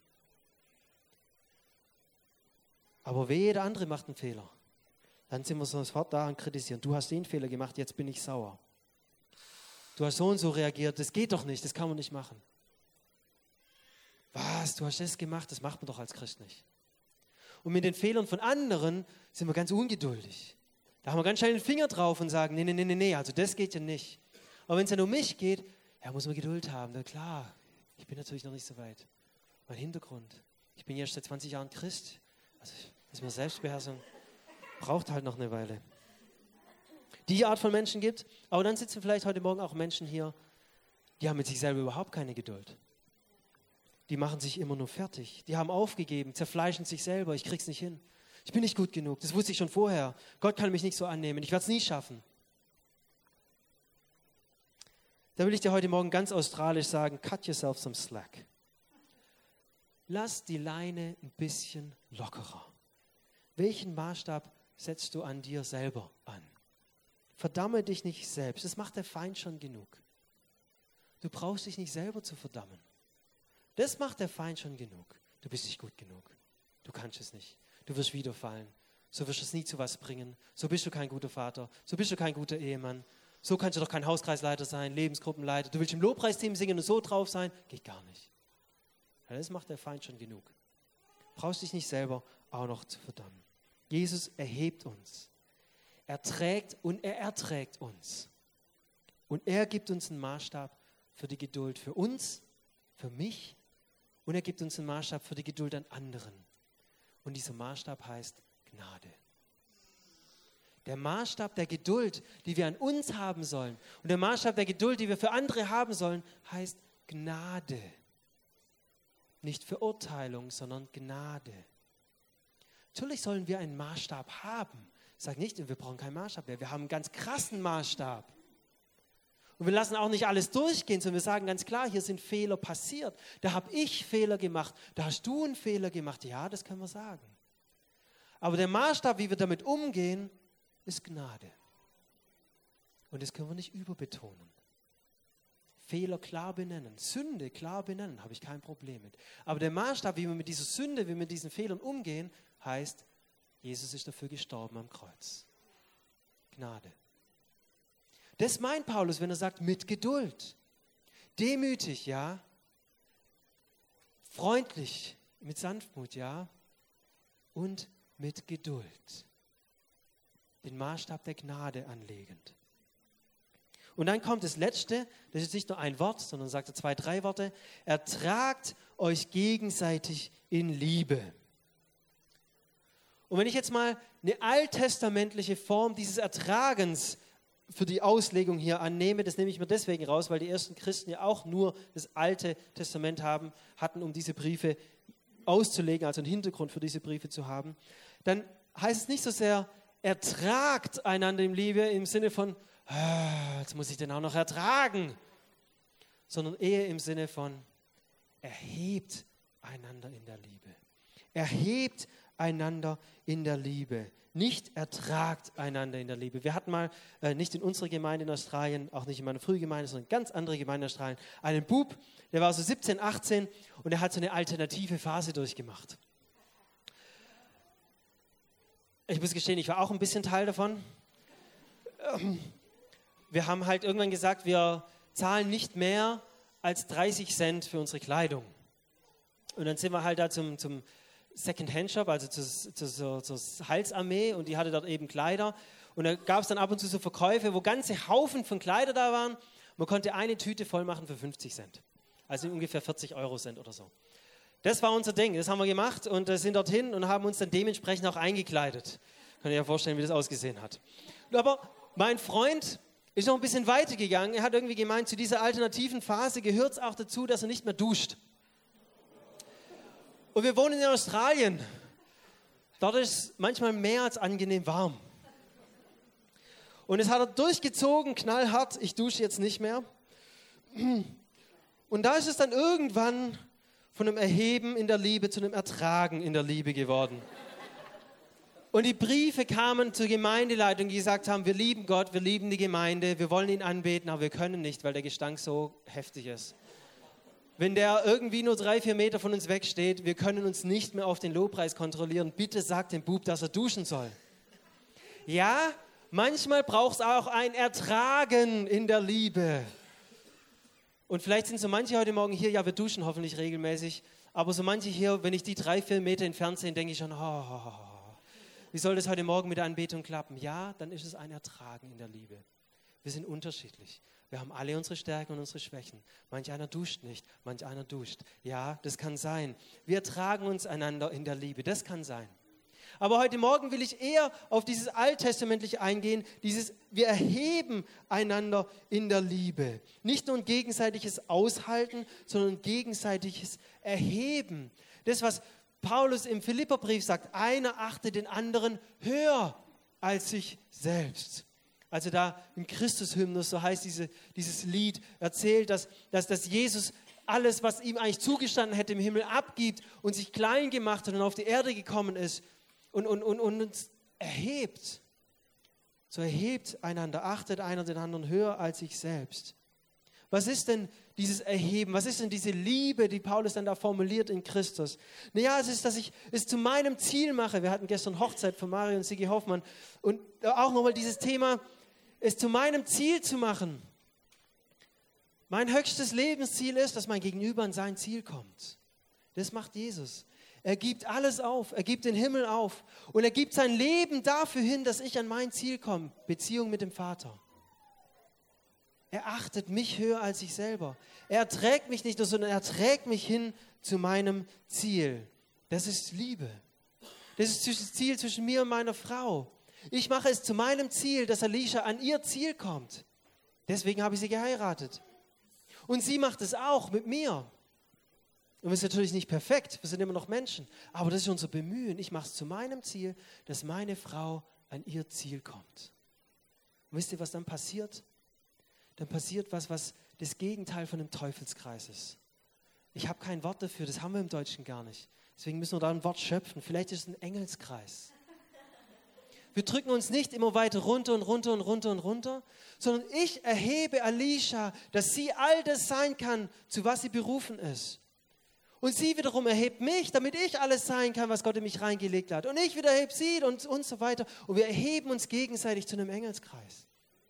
Aber wehe, der andere macht einen Fehler. Dann sind wir sofort da und kritisieren. Du hast den Fehler gemacht, jetzt bin ich sauer. Du hast so und so reagiert, das geht doch nicht, das kann man nicht machen. Was, du hast das gemacht, das macht man doch als Christ nicht. Und mit den Fehlern von anderen sind wir ganz ungeduldig. Da haben wir ganz schnell den Finger drauf und sagen, nee, nee, nee, nee, nee, also das geht ja nicht. Aber wenn es dann um mich geht, ja, muss man Geduld haben. Na klar, ich bin natürlich noch nicht so weit. Mein Hintergrund, ich bin jetzt seit zwanzig Jahren Christ. Also das ist mir Selbstbeherrschung. Braucht halt noch eine Weile. Die Art von Menschen gibt, aber dann sitzen vielleicht heute Morgen auch Menschen hier, die haben mit sich selber überhaupt keine Geduld. Die machen sich immer nur fertig. Die haben aufgegeben, zerfleischen sich selber. Ich krieg's nicht hin. Ich bin nicht gut genug. Das wusste ich schon vorher. Gott kann mich nicht so annehmen. Ich werde es nie schaffen. Da will ich dir heute Morgen ganz australisch sagen, cut yourself some slack. Lass die Leine ein bisschen lockerer. Welchen Maßstab setzt du an dir selber an? Verdamme dich nicht selbst. Das macht der Feind schon genug. Du brauchst dich nicht selber zu verdammen. Das macht der Feind schon genug. Du bist nicht gut genug. Du kannst es nicht. Du wirst wieder fallen. So wirst du es nie zu was bringen. So bist du kein guter Vater. So bist du kein guter Ehemann. So kannst du doch kein Hauskreisleiter sein, Lebensgruppenleiter. Du willst im Lobpreisteam singen und so drauf sein. Geht gar nicht. Ja, das macht der Feind schon genug. Du brauchst dich nicht selber auch noch zu verdammen. Jesus erhebt uns. Er trägt und er erträgt uns. Und er gibt uns einen Maßstab für die Geduld für uns, für mich. Und er gibt uns einen Maßstab für die Geduld an anderen. Und dieser Maßstab heißt Gnade. Der Maßstab der Geduld, die wir an uns haben sollen, und der Maßstab der Geduld, die wir für andere haben sollen, heißt Gnade. Nicht Verurteilung, sondern Gnade. Natürlich sollen wir einen Maßstab haben. Ich sage nicht, wir brauchen keinen Maßstab mehr. Wir haben einen ganz krassen Maßstab. Und wir lassen auch nicht alles durchgehen, sondern wir sagen ganz klar, hier sind Fehler passiert. Da habe ich Fehler gemacht, da hast du einen Fehler gemacht. Ja, das können wir sagen. Aber der Maßstab, wie wir damit umgehen, ist Gnade. Und das können wir nicht überbetonen. Fehler klar benennen, Sünde klar benennen, habe ich kein Problem mit. Aber der Maßstab, wie wir mit dieser Sünde, wie wir mit diesen Fehlern umgehen, heißt, Jesus ist dafür gestorben am Kreuz. Gnade. Das meint Paulus, wenn er sagt, mit Geduld. Demütig, ja. Freundlich, mit Sanftmut, ja. und mit Geduld. Den Maßstab der Gnade anlegend. Und dann kommt das Letzte, das ist nicht nur ein Wort, sondern sagt er zwei, drei Worte. Ertragt euch gegenseitig in Liebe. Und wenn ich jetzt mal eine alttestamentliche Form dieses Ertragens für die Auslegung hier annehme, das nehme ich mir deswegen raus, weil die ersten Christen ja auch nur das Alte Testament haben, hatten, um diese Briefe auszulegen, also einen Hintergrund für diese Briefe zu haben, dann heißt es nicht so sehr, ertragt einander in Liebe im Sinne von, ah, jetzt muss ich den auch noch ertragen, sondern eher im Sinne von, erhebt einander in der Liebe. Erhebt einander in der Liebe. Nicht ertragt einander in der Liebe. Wir hatten mal, äh, nicht in unserer Gemeinde in Australien, auch nicht in meiner Frühgemeinde, sondern eine ganz andere Gemeinde in Australien, einen Bub, der war so siebzehn, achtzehn und er hat so eine alternative Phase durchgemacht. Ich muss gestehen, ich war auch ein bisschen Teil davon. Ähm, wir haben halt irgendwann gesagt, wir zahlen nicht mehr als dreißig Cent für unsere Kleidung. Und dann sind wir halt da zum, zum Second-Hand-Shop, also zur, zur, zur, zur Heilsarmee, und die hatte dort eben Kleider. Und da gab es dann ab und zu so Verkäufe, wo ganze Haufen von Kleider da waren. Man konnte eine Tüte voll machen für fünfzig Cent. Also ungefähr vierzig Euro Cent oder so. Das war unser Ding, das haben wir gemacht und äh, sind dorthin und haben uns dann dementsprechend auch eingekleidet. Kann ich ja vorstellen, wie das ausgesehen hat. Aber mein Freund ist noch ein bisschen weiter gegangen. Er hat irgendwie gemeint, zu dieser alternativen Phase gehört es auch dazu, dass er nicht mehr duscht. Und wir wohnen in Australien. Dort ist es manchmal mehr als angenehm warm. Und es hat er durchgezogen, knallhart, ich dusche jetzt nicht mehr. Und da ist es dann irgendwann von einem Erheben in der Liebe zu einem Ertragen in der Liebe geworden. Und die Briefe kamen zur Gemeindeleitung, die gesagt haben, wir lieben Gott, wir lieben die Gemeinde, wir wollen ihn anbeten, aber wir können nicht, weil der Gestank so heftig ist. Wenn der irgendwie nur drei, vier Meter von uns wegsteht, wir können uns nicht mehr auf den Lobpreis kontrollieren. Bitte sagt dem Bub, dass er duschen soll. Ja, manchmal braucht es auch ein Ertragen in der Liebe. Und vielleicht sind so manche heute Morgen hier, ja, wir duschen hoffentlich regelmäßig, aber so manche hier, wenn ich die drei, vier Meter entfernt sehe, denke ich schon, oh, wie soll das heute Morgen mit der Anbetung klappen? Ja, dann ist es ein Ertragen in der Liebe. Wir sind unterschiedlich. Wir haben alle unsere Stärken und unsere Schwächen. Manch einer duscht nicht, manch einer duscht. Ja, das kann sein. Wir ertragen uns einander in der Liebe, das kann sein. Aber heute Morgen will ich eher auf dieses Alttestamentliche eingehen, dieses, wir erheben einander in der Liebe. Nicht nur ein gegenseitiges Aushalten, sondern ein gegenseitiges Erheben. Das, was Paulus im Philipperbrief sagt, einer achte den anderen höher als sich selbst. Also da im Christushymnus, so heißt diese, dieses Lied, erzählt, dass, dass, dass Jesus alles, was ihm eigentlich zugestanden hätte, im Himmel abgibt und sich klein gemacht hat und auf die Erde gekommen ist und, und, und, und uns erhebt. So erhebt einander, achtet einer den anderen höher als sich selbst. Was ist denn dieses Erheben? Was ist denn diese Liebe, die Paulus dann da formuliert in Christus? Naja, es ist, dass ich es zu meinem Ziel mache. Wir hatten gestern Hochzeit von Mario und Sigi Hoffmann. Und auch nochmal dieses Thema, es zu meinem Ziel zu machen. Mein höchstes Lebensziel ist, dass mein Gegenüber an sein Ziel kommt. Das macht Jesus. Er gibt alles auf. Er gibt den Himmel auf. Und er gibt sein Leben dafür hin, dass ich an mein Ziel komme. Beziehung mit dem Vater. Er achtet mich höher als ich selber. Er erträgt mich nicht nur, sondern er trägt mich hin zu meinem Ziel. Das ist Liebe. Das ist das Ziel zwischen mir und meiner Frau. Ich mache es zu meinem Ziel, dass Alicia an ihr Ziel kommt. Deswegen habe ich sie geheiratet. Und sie macht es auch mit mir. Und wir sind natürlich nicht perfekt, wir sind immer noch Menschen. Aber das ist unser Bemühen. Ich mache es zu meinem Ziel, dass meine Frau an ihr Ziel kommt. Und wisst ihr, was dann passiert? Dann passiert was, was das Gegenteil von einem Teufelskreis ist. Ich habe kein Wort dafür, das haben wir im Deutschen gar nicht. Deswegen müssen wir da ein Wort schöpfen. Vielleicht ist es ein Engelskreis. Wir drücken uns nicht immer weiter runter und runter und runter und runter, sondern ich erhebe Alicia, dass sie all das sein kann, zu was sie berufen ist. Und sie wiederum erhebt mich, damit ich alles sein kann, was Gott in mich reingelegt hat. Und ich wieder erhebe sie und, und so weiter. Und wir erheben uns gegenseitig zu einem Engelskreis.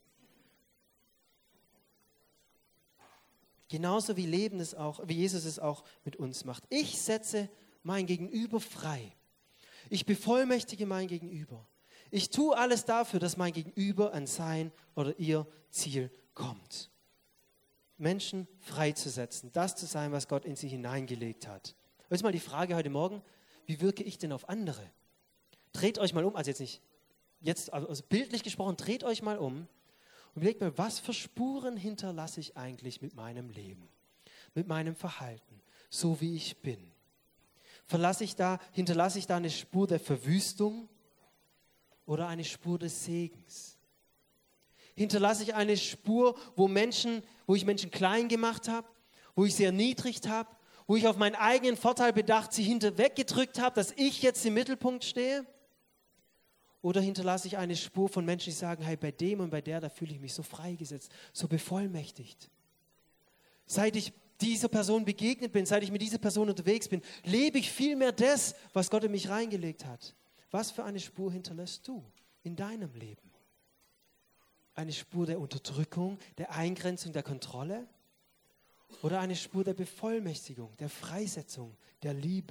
Genauso wie Leben es auch, wie Jesus es auch mit uns macht. Ich setze mein Gegenüber frei. Ich bevollmächtige mein Gegenüber. Ich tue alles dafür, dass mein Gegenüber an sein oder ihr Ziel kommt. Menschen freizusetzen, das zu sein, was Gott in sie hineingelegt hat. Und jetzt mal die Frage heute Morgen, wie wirke ich denn auf andere? Dreht euch mal um, also jetzt nicht, jetzt also bildlich gesprochen, dreht euch mal um und überlegt mal, was für Spuren hinterlasse ich eigentlich mit meinem Leben, mit meinem Verhalten, so wie ich bin. Verlasse ich da, hinterlasse ich da eine Spur der Verwüstung oder eine Spur des Segens? Hinterlasse ich eine Spur, wo Menschen, wo ich Menschen klein gemacht habe, wo ich sie erniedrigt habe, wo ich auf meinen eigenen Vorteil bedacht sie hinterweggedrückt habe, dass ich jetzt im Mittelpunkt stehe? Oder hinterlasse ich eine Spur von Menschen, die sagen, hey, bei dem und bei der, da fühle ich mich so freigesetzt, so bevollmächtigt. Seit ich dieser Person begegnet bin, seit ich mit dieser Person unterwegs bin, lebe ich viel mehr das, was Gott in mich reingelegt hat. Was für eine Spur hinterlässt du in deinem Leben? Eine Spur der Unterdrückung, der Eingrenzung, der Kontrolle? Oder eine Spur der Bevollmächtigung, der Freisetzung, der Liebe?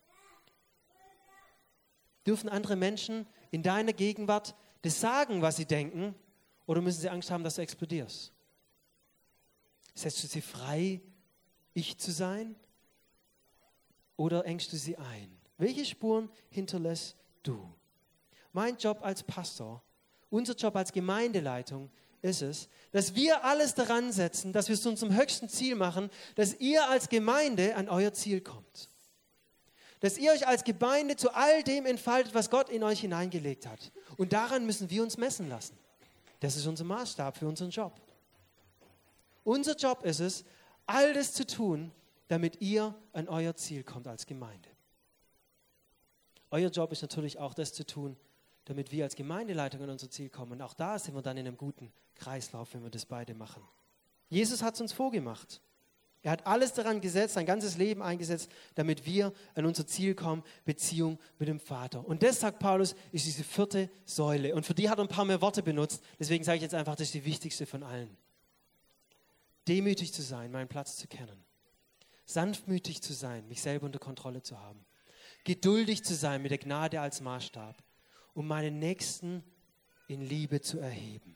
Dürfen andere Menschen in deiner Gegenwart das sagen, was sie denken? Oder müssen sie Angst haben, dass du explodierst? Setzt du sie frei, ich zu sein? Oder engst du sie ein? Welche Spuren hinterlässt du? Mein Job als Pastor, unser Job als Gemeindeleitung ist es, dass wir alles daran setzen, dass wir es zu unserem höchsten Ziel machen, dass ihr als Gemeinde an euer Ziel kommt. Dass ihr euch als Gemeinde zu all dem entfaltet, was Gott in euch hineingelegt hat. Und daran müssen wir uns messen lassen. Das ist unser Maßstab für unseren Job. Unser Job ist es, all das zu tun, damit ihr an euer Ziel kommt als Gemeinde. Euer Job ist natürlich auch das zu tun, damit wir als Gemeindeleitung an unser Ziel kommen. Und auch da sind wir dann in einem guten Kreislauf, wenn wir das beide machen. Jesus hat es uns vorgemacht. Er hat alles daran gesetzt, sein ganzes Leben eingesetzt, damit wir an unser Ziel kommen, Beziehung mit dem Vater. Und das, sagt Paulus, ist diese vierte Säule. Und für die hat er ein paar mehr Worte benutzt. Deswegen sage ich jetzt einfach, das ist die wichtigste von allen. Demütig zu sein, meinen Platz zu kennen. Sanftmütig zu sein, mich selber unter Kontrolle zu haben. Geduldig zu sein mit der Gnade als Maßstab. Um meinen Nächsten in Liebe zu erheben.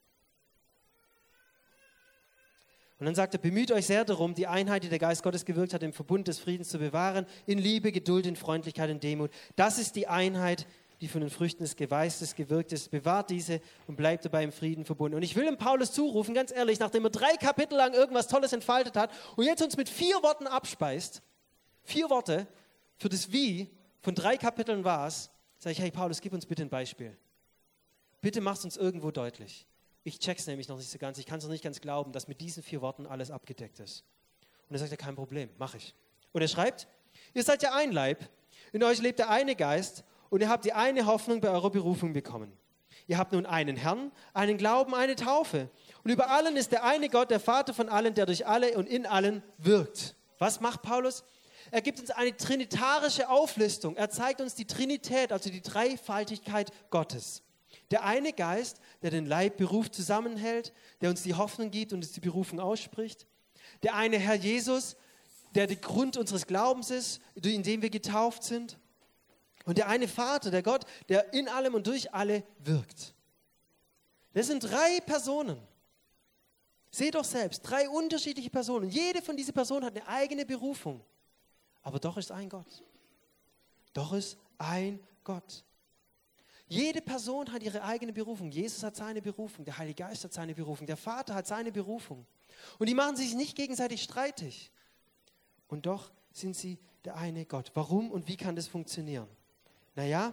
Und dann sagt er, bemüht euch sehr darum, die Einheit, die der Geist Gottes gewirkt hat, im Verbund des Friedens zu bewahren, in Liebe, Geduld, in Freundlichkeit und Demut. Das ist die Einheit, die von den Früchten des Geistes gewirkt ist. Bewahrt diese und bleibt dabei im Frieden verbunden. Und ich will dem Paulus zurufen, ganz ehrlich, nachdem er drei Kapitel lang irgendwas Tolles entfaltet hat und jetzt uns mit vier Worten abspeist, vier Worte für das Wie von drei Kapiteln war es, sage ich, hey Paulus, gib uns bitte ein Beispiel. Bitte mach's uns irgendwo deutlich. Ich check's nämlich noch nicht so ganz. Ich kann es noch nicht ganz glauben, dass mit diesen vier Worten alles abgedeckt ist. Und er sagt, ja, kein Problem, mache ich. Und er schreibt, ihr seid ja ein Leib, in euch lebt der eine Geist und ihr habt die eine Hoffnung bei eurer Berufung bekommen. Ihr habt nun einen Herrn, einen Glauben, eine Taufe. Und über allen ist der eine Gott, der Vater von allen, der durch alle und in allen wirkt. Was macht Paulus? Er gibt uns eine trinitarische Auflistung. Er zeigt uns die Trinität, also die Dreifaltigkeit Gottes. Der eine Geist, der den Leib beruft, zusammenhält, der uns die Hoffnung gibt und uns die Berufung ausspricht. Der eine Herr Jesus, der der Grund unseres Glaubens ist, in dem wir getauft sind. Und der eine Vater, der Gott, der in allem und durch alle wirkt. Das sind drei Personen. Seht doch selbst, drei unterschiedliche Personen. Jede von diesen Personen hat eine eigene Berufung. Aber doch ist ein Gott. Doch ist ein Gott. Jede Person hat ihre eigene Berufung. Jesus hat seine Berufung, der Heilige Geist hat seine Berufung, der Vater hat seine Berufung. Und die machen sich nicht gegenseitig streitig. Und doch sind sie der eine Gott. Warum und wie kann das funktionieren? Naja,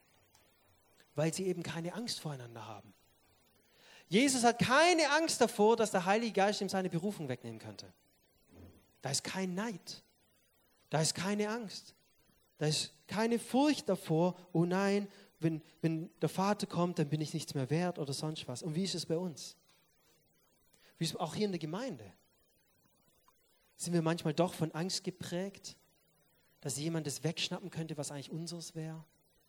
weil sie eben keine Angst voreinander haben. Jesus hat keine Angst davor, dass der Heilige Geist ihm seine Berufung wegnehmen könnte. Da ist kein Neid. Da ist keine Angst. Da ist keine Furcht davor, oh nein, wenn, wenn der Vater kommt, dann bin ich nichts mehr wert oder sonst was. Und wie ist es bei uns? Wie ist es auch hier in der Gemeinde? Sind wir manchmal doch von Angst geprägt, dass jemand das wegschnappen könnte, was eigentlich unseres wäre?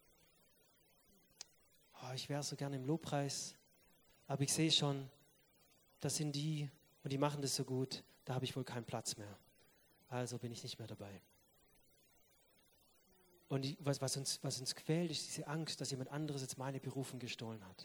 Oh, ich wäre so gerne im Lobpreis, aber ich sehe schon, das sind die und die machen das so gut, da habe ich wohl keinen Platz mehr. Also bin ich nicht mehr dabei. Und die, was, was, uns, was uns quält, ist diese Angst, dass jemand anderes jetzt meine Berufung gestohlen hat.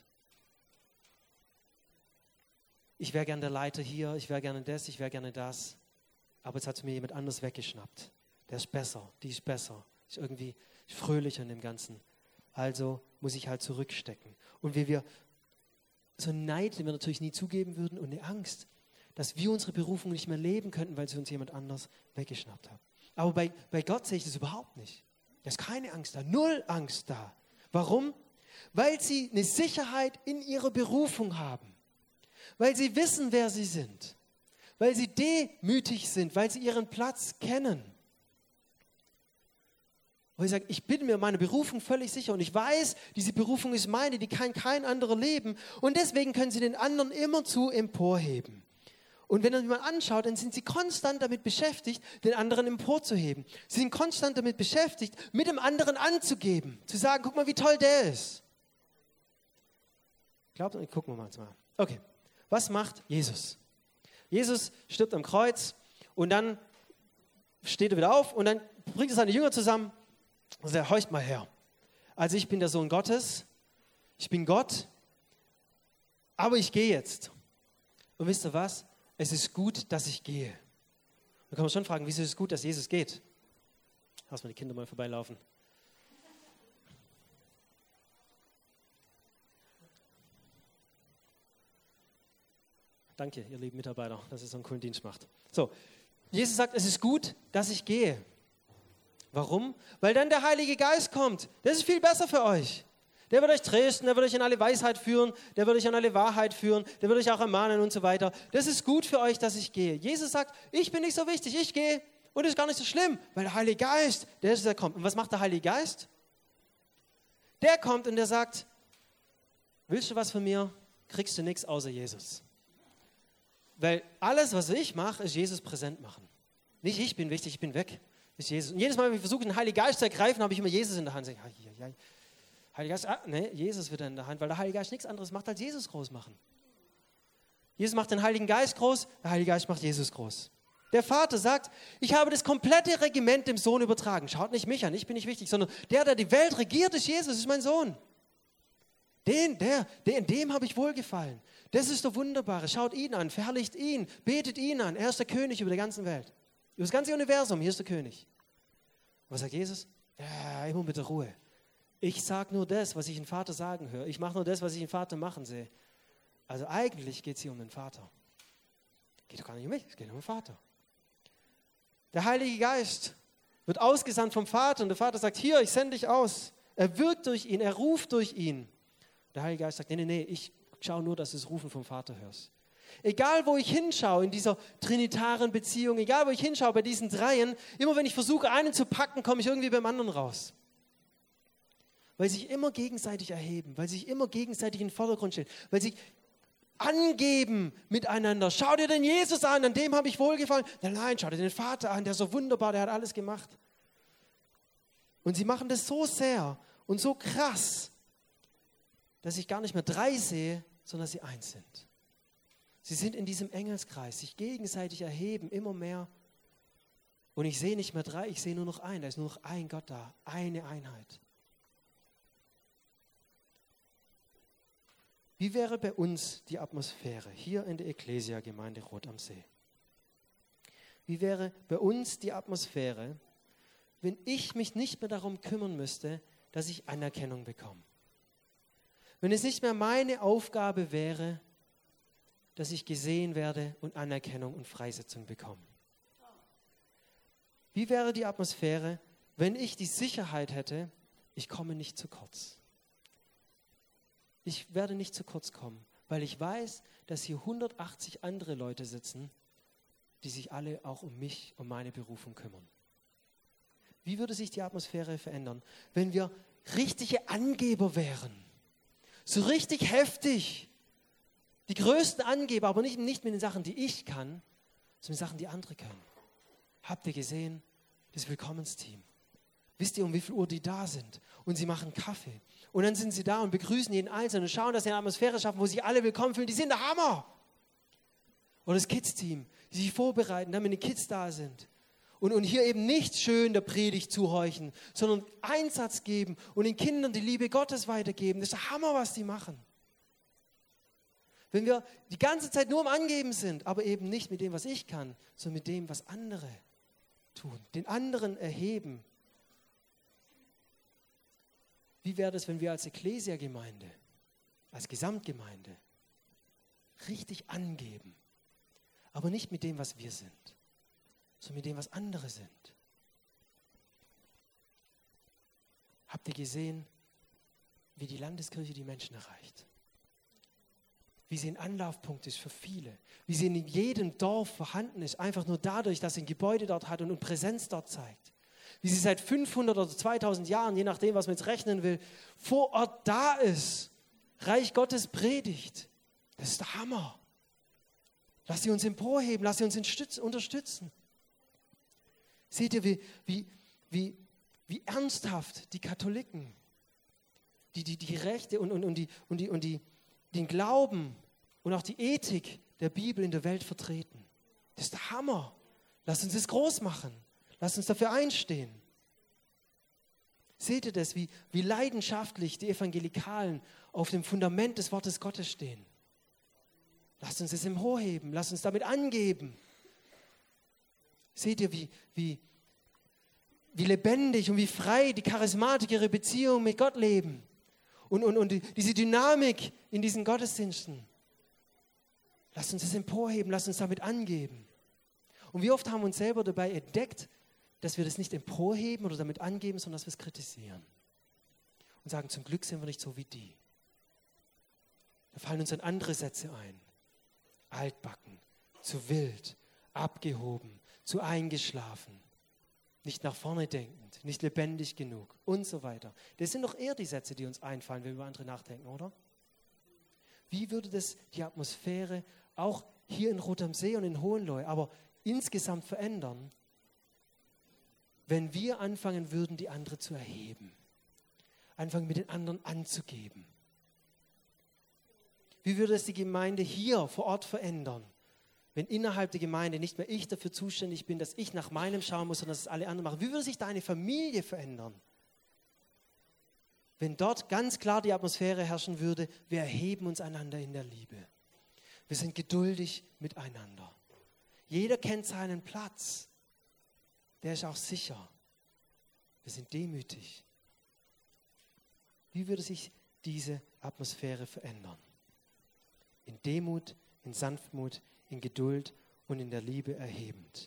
Ich wäre gerne der Leiter hier, ich wäre gerne das, ich wäre gerne das. Aber jetzt hat es mir jemand anderes weggeschnappt. Der ist besser, die ist besser, ist irgendwie fröhlicher in dem Ganzen. Also muss ich halt zurückstecken. Und wie wir so einen Neid, den wir natürlich nie zugeben würden, und eine Angst, dass wir unsere Berufung nicht mehr leben könnten, weil sie uns jemand anders weggeschnappt hat. Aber bei, bei Gott sehe ich das überhaupt nicht. Da ist keine Angst da, null Angst da. Warum? Weil sie eine Sicherheit in ihrer Berufung haben. Weil sie wissen, wer sie sind. Weil sie demütig sind, weil sie ihren Platz kennen. Und ich sage, ich bin mir meiner Berufung völlig sicher und ich weiß, diese Berufung ist meine, die kann kein anderer leben. Und deswegen können sie den anderen immerzu emporheben. Und wenn man mal anschaut, dann sind sie konstant damit beschäftigt, den anderen emporzuheben. Sie sind konstant damit beschäftigt, mit dem anderen anzugeben. Zu sagen, guck mal, wie toll der ist. Glaubt mir, gucken wir mal. Okay, was macht Jesus? Jesus stirbt am Kreuz und dann steht er wieder auf und dann bringt er seine Jünger zusammen und sagt, horcht mal her. Also ich bin der Sohn Gottes, ich bin Gott, aber ich gehe jetzt. Und wisst ihr was? Es ist gut, dass ich gehe. Da kann man schon fragen, wieso ist es gut, dass Jesus geht? Lass mal die Kinder mal vorbeilaufen. Danke, ihr lieben Mitarbeiter, dass ihr so einen coolen Dienst macht. So, Jesus sagt, es ist gut, dass ich gehe. Warum? Weil dann der Heilige Geist kommt. Das ist viel besser für euch. Der wird euch trösten, der wird euch in alle Weisheit führen, der wird euch in alle Wahrheit führen, der wird euch auch ermahnen und so weiter. Das ist gut für euch, dass ich gehe. Jesus sagt, ich bin nicht so wichtig, ich gehe und es ist gar nicht so schlimm, weil der Heilige Geist, der ist, der kommt. Und was macht der Heilige Geist? Der kommt und der sagt, willst du was von mir, kriegst du nichts außer Jesus. Weil alles, was ich mache, ist Jesus präsent machen. Nicht ich bin wichtig, ich bin weg. Ist Jesus. Und jedes Mal, wenn ich versuche, den Heiligen Geist zu ergreifen, habe ich immer Jesus in der Hand. Heiliger Geist, ah, nee, Jesus wird in der Hand, weil der Heilige Geist nichts anderes macht, als Jesus groß machen. Jesus macht den Heiligen Geist groß, der Heilige Geist macht Jesus groß. Der Vater sagt, ich habe das komplette Regiment dem Sohn übertragen. Schaut nicht mich an, ich bin nicht wichtig, sondern der, der die Welt regiert, ist Jesus, ist mein Sohn. Den, der, der, in dem habe ich wohlgefallen. Das ist der Wunderbare. Schaut ihn an, verherrlicht ihn, betet ihn an. Er ist der König über die ganze Welt. Über das ganze Universum, hier ist der König. Was sagt Jesus? Ja, immer mit der Ruhe. Ich sage nur das, was ich den Vater sagen höre. Ich mache nur das, was ich den Vater machen sehe. Also eigentlich geht es hier um den Vater. Geht doch gar nicht um mich, es geht um den Vater. Der Heilige Geist wird ausgesandt vom Vater und der Vater sagt, hier, ich sende dich aus. Er wirkt durch ihn, er ruft durch ihn. Der Heilige Geist sagt, nee, nee, nee, ich schaue nur, dass du das Rufen vom Vater hörst. Egal, wo ich hinschaue in dieser trinitaren Beziehung, egal, wo ich hinschaue bei diesen Dreien, immer wenn ich versuche, einen zu packen, komme ich irgendwie beim anderen raus. Weil sie sich immer gegenseitig erheben, weil sie sich immer gegenseitig in den Vordergrund stellen, weil sie angeben miteinander. Schau dir den Jesus an, an dem habe ich wohlgefallen. Nein, nein, schau dir den Vater an, der ist so wunderbar, der hat alles gemacht. Und sie machen das so sehr und so krass, dass ich gar nicht mehr drei sehe, sondern dass sie eins sind. Sie sind in diesem Engelskreis, sich gegenseitig erheben, immer mehr. Und ich sehe nicht mehr drei, ich sehe nur noch einen. Da ist nur noch ein Gott da, eine Einheit. Wie wäre bei uns die Atmosphäre hier in der Ekklesia-Gemeinde Rot am See? Wie wäre bei uns die Atmosphäre, wenn ich mich nicht mehr darum kümmern müsste, dass ich Anerkennung bekomme? Wenn es nicht mehr meine Aufgabe wäre, dass ich gesehen werde und Anerkennung und Freisetzung bekomme. Wie wäre die Atmosphäre, wenn ich die Sicherheit hätte, ich komme nicht zu kurz. Ich werde nicht zu kurz kommen, weil ich weiß, dass hier hundertachtzig andere Leute sitzen, die sich alle auch um mich, um meine Berufung kümmern. Wie würde sich die Atmosphäre verändern, wenn wir richtige Angeber wären? So richtig heftig. Die größten Angeber, aber nicht, nicht mit den Sachen, die ich kann, sondern mit den Sachen, die andere können. Habt ihr gesehen, das Willkommensteam? Wisst ihr, um wie viel Uhr die da sind? Und sie machen Kaffee. Und dann sind sie da und begrüßen jeden Einzelnen und schauen, dass sie eine Atmosphäre schaffen, wo sich alle willkommen fühlen. Die sind der Hammer. Oder das Kids-Team, die sich vorbereiten, damit die Kids da sind. Und, und hier eben nicht schön der Predigt zuhorchen, sondern Einsatz geben und den Kindern die Liebe Gottes weitergeben. Das ist der Hammer, was die machen. Wenn wir die ganze Zeit nur am Angeben sind, aber eben nicht mit dem, was ich kann, sondern mit dem, was andere tun, den anderen erheben. Wie wäre das, wenn wir als Ekklesia-Gemeinde, als Gesamtgemeinde richtig angeben, aber nicht mit dem, was wir sind, sondern mit dem, was andere sind? Habt ihr gesehen, wie die Landeskirche die Menschen erreicht? Wie sie ein Anlaufpunkt ist für viele. Wie sie in jedem Dorf vorhanden ist, einfach nur dadurch, dass sie ein Gebäude dort hat und Präsenz dort zeigt. Wie sie seit fünfhundert oder zweitausend Jahren, je nachdem, was man jetzt rechnen will, vor Ort da ist. Reich Gottes predigt. Das ist der Hammer. Lass sie uns emporheben, lass sie uns unterstützen. Seht ihr, wie, wie, wie, wie ernsthaft die Katholiken, die, die, die Rechte und, und, und, die, und, die, und die, den Glauben und auch die Ethik der Bibel in der Welt vertreten. Das ist der Hammer. Lass uns das groß machen. Lass uns dafür einstehen. Seht ihr das, wie, wie leidenschaftlich die Evangelikalen auf dem Fundament des Wortes Gottes stehen? Lasst uns das emporheben. Lasst uns damit angeben. Seht ihr, wie, wie, wie lebendig und wie frei die Charismatiker ihre Beziehung mit Gott leben? Und, und, und die, diese Dynamik in diesen Gottesdiensten. Lasst uns das emporheben, lasst uns damit angeben. Und wie oft haben wir uns selber dabei entdeckt, dass wir das nicht emporheben oder damit angeben, sondern dass wir es kritisieren. Und sagen, zum Glück sind wir nicht so wie die. Da fallen uns dann andere Sätze ein. Altbacken, zu wild, abgehoben, zu eingeschlafen, nicht nach vorne denkend, nicht lebendig genug und so weiter. Das sind doch eher die Sätze, die uns einfallen, wenn wir über andere nachdenken, oder? Wie würde das die Atmosphäre auch hier in Rot am See und in Hohenlohe, aber insgesamt verändern, wenn wir anfangen würden, die andere zu erheben, anfangen mit den anderen anzugeben? Wie würde es die Gemeinde hier vor Ort verändern, wenn innerhalb der Gemeinde nicht mehr ich dafür zuständig bin, dass ich nach meinem schauen muss, sondern dass es alle anderen machen? Wie würde sich deine Familie verändern, wenn dort ganz klar die Atmosphäre herrschen würde, wir erheben uns einander in der Liebe. Wir sind geduldig miteinander. Jeder kennt seinen Platz. Der ist auch sicher. Wir sind demütig. Wie würde sich diese Atmosphäre verändern? In Demut, in Sanftmut, in Geduld und in der Liebe erhebend.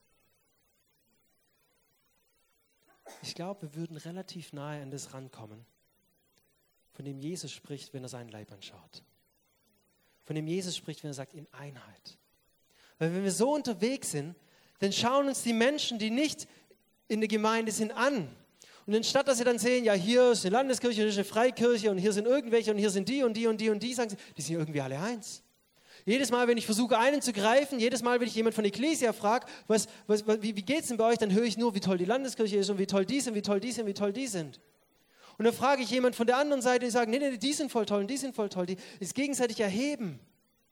Ich glaube, wir würden relativ nahe an das rankommen, von dem Jesus spricht, wenn er seinen Leib anschaut. Von dem Jesus spricht, wenn er sagt, in Einheit. Weil wenn wir so unterwegs sind, dann schauen uns die Menschen, die nicht in der Gemeinde sind, an. Und anstatt, dass sie dann sehen, ja, hier ist eine Landeskirche, hier ist eine Freikirche und hier sind irgendwelche und hier sind die und die und die und die, sagen sie, die sind irgendwie alle eins. Jedes Mal, wenn ich versuche, einen zu greifen, jedes Mal, wenn ich jemand von der Ekklesia frage, was, was, wie, wie geht es denn bei euch, dann höre ich nur, wie toll die Landeskirche ist und wie toll die sind, wie toll die sind, wie toll die sind. Und dann frage ich jemand von der anderen Seite, die sagen, nee, nee, die sind voll toll und die sind voll toll, die ist gegenseitig erheben.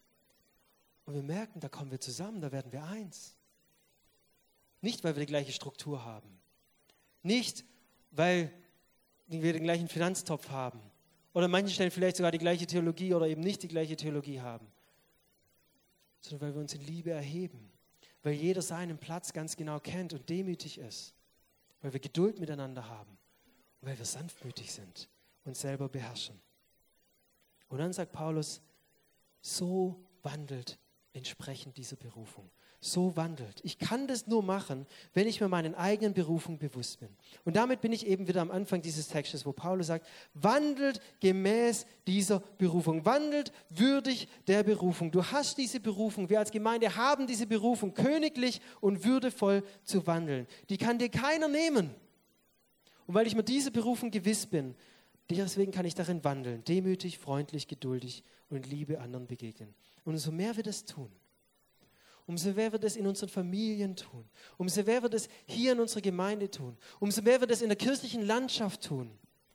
Und wir merken, da kommen wir zusammen, da werden wir eins. Nicht, weil wir die gleiche Struktur haben. Nicht, weil wir den gleichen Finanztopf haben. Oder an manchen Stellen vielleicht sogar die gleiche Theologie oder eben nicht die gleiche Theologie haben. Sondern weil wir uns in Liebe erheben. Weil jeder seinen Platz ganz genau kennt und demütig ist. Weil wir Geduld miteinander haben. Und weil wir sanftmütig sind und selber beherrschen. Und dann sagt Paulus, so wandelt entsprechend dieser Berufung. So wandelt. Ich kann das nur machen, wenn ich mir meinen eigenen Berufung bewusst bin. Und damit bin ich eben wieder am Anfang dieses Textes, wo Paulus sagt, wandelt gemäß dieser Berufung. Wandelt würdig der Berufung. Du hast diese Berufung. Wir als Gemeinde haben diese Berufung, königlich und würdevoll zu wandeln. Die kann dir keiner nehmen. Und weil ich mir dieser Berufung gewiss bin, deswegen kann ich darin wandeln. Demütig, freundlich, geduldig und in Liebe anderen begegnen. Und umso mehr wir das tun, umso mehr wir das in unseren Familien tun, umso mehr wir das hier in unserer Gemeinde tun, umso mehr wir das in der kirchlichen Landschaft tun,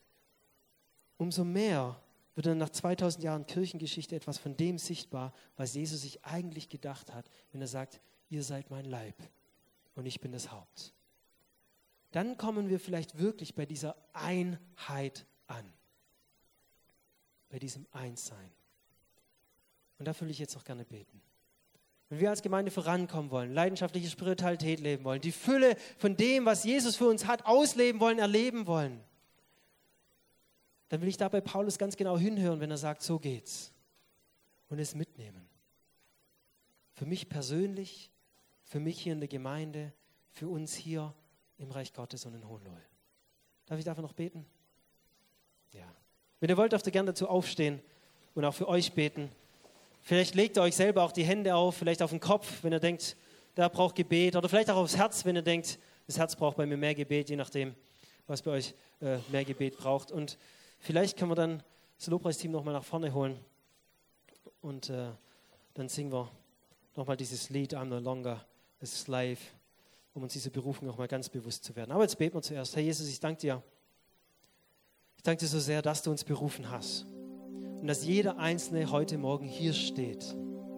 umso mehr wird dann nach zweitausend Jahren Kirchengeschichte etwas von dem sichtbar, was Jesus sich eigentlich gedacht hat, wenn er sagt, ihr seid mein Leib, und ich bin das Haupt. Dann kommen wir vielleicht wirklich bei dieser Einheit an. Bei diesem Einssein. Und dafür will ich jetzt noch gerne beten. Wenn wir als Gemeinde vorankommen wollen, leidenschaftliche Spiritualität leben wollen, die Fülle von dem, was Jesus für uns hat, ausleben wollen, erleben wollen, dann will ich da bei Paulus ganz genau hinhören, wenn er sagt, so geht's. Und es mitnehmen. Für mich persönlich, für mich hier in der Gemeinde, für uns hier im Reich Gottes und in Hohenlohe. Darf ich dafür noch beten? Ja. Wenn ihr wollt, dürft ihr gerne dazu aufstehen und auch für euch beten. Vielleicht legt ihr euch selber auch die Hände auf, vielleicht auf den Kopf, wenn ihr denkt, der braucht Gebet. Oder vielleicht auch aufs Herz, wenn ihr denkt, das Herz braucht bei mir mehr Gebet, je nachdem, was bei euch äh, mehr Gebet braucht. Und vielleicht können wir dann das Lobpreisteam nochmal nach vorne holen. Und äh, dann singen wir nochmal dieses Lied, I'm no longer a slave, um uns diese Berufung nochmal ganz bewusst zu werden. Aber jetzt beten wir zuerst. Herr Jesus, ich danke dir. Ich danke dir so sehr, dass du uns berufen hast. Und dass jeder Einzelne heute Morgen hier steht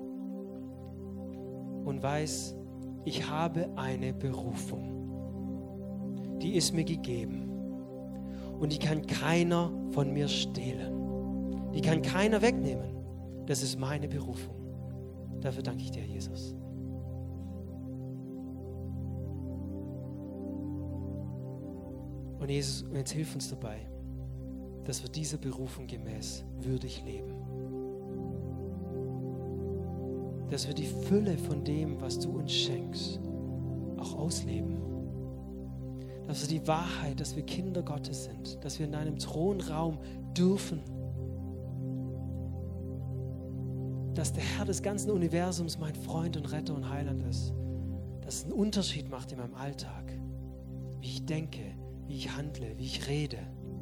und weiß, ich habe eine Berufung. Die ist mir gegeben. Und die kann keiner von mir stehlen. Die kann keiner wegnehmen. Das ist meine Berufung. Dafür danke ich dir, Jesus. Und Jesus, und jetzt hilf uns dabei, dass wir dieser Berufung gemäß würdig leben. Dass wir die Fülle von dem, was du uns schenkst, auch ausleben. Dass wir die Wahrheit, dass wir Kinder Gottes sind, dass wir in deinem Thronraum dürfen. Dass der Herr des ganzen Universums mein Freund und Retter und Heiland ist. Dass es einen Unterschied macht in meinem Alltag, wie ich denke, wie ich handle, wie ich rede.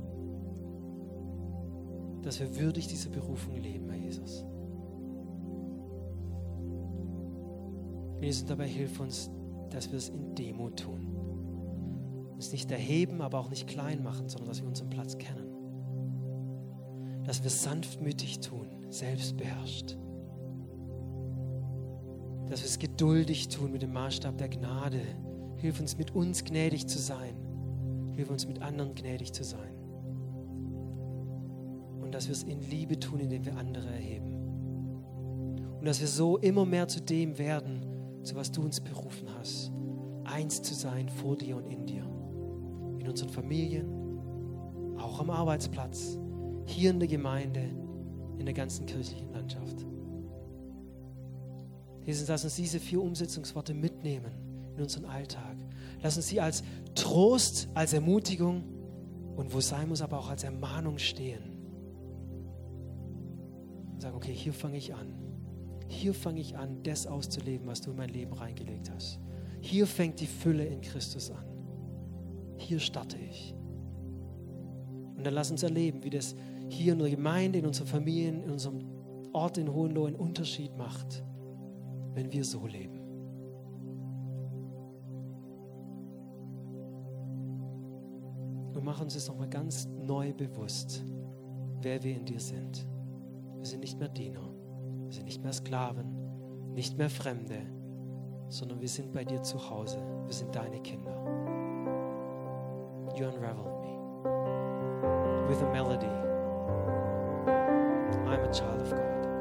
Dass wir würdig diese Berufung leben, Herr Jesus. Jesus, dabei hilf uns, dass wir es in Demut tun. Uns nicht erheben, aber auch nicht klein machen, sondern dass wir unseren Platz kennen. Dass wir sanftmütig tun, selbstbeherrscht. Dass wir es geduldig tun mit dem Maßstab der Gnade. Hilf uns, mit uns gnädig zu sein. Hilf uns, mit anderen gnädig zu sein. Und dass wir es in Liebe tun, indem wir andere erheben. Und dass wir so immer mehr zu dem werden, zu was du uns berufen hast. Eins zu sein vor dir und in dir. In unseren Familien, auch am Arbeitsplatz, hier in der Gemeinde, in der ganzen kirchlichen Landschaft. Jesus, lass uns diese vier Umsetzungsworte mitnehmen in unseren Alltag. Lass uns sie als Trost, als Ermutigung und wo es sein muss, aber auch als Ermahnung stehen. Und sagen, okay, hier fange ich an. Hier fange ich an, das auszuleben, was du in mein Leben reingelegt hast. Hier fängt die Fülle in Christus an. Hier starte ich. Und dann lass uns erleben, wie das hier in der Gemeinde, in unseren Familien, in unserem Ort in Hohenlohe einen Unterschied macht, wenn wir so leben. Und mach uns jetzt nochmal ganz neu bewusst, wer wir in dir sind. Wir sind nicht mehr Diener, wir sind nicht mehr Sklaven, nicht mehr Fremde, sondern wir sind bei dir zu Hause. Wir sind deine Kinder. You unravel me with a melody. I'm a child of God.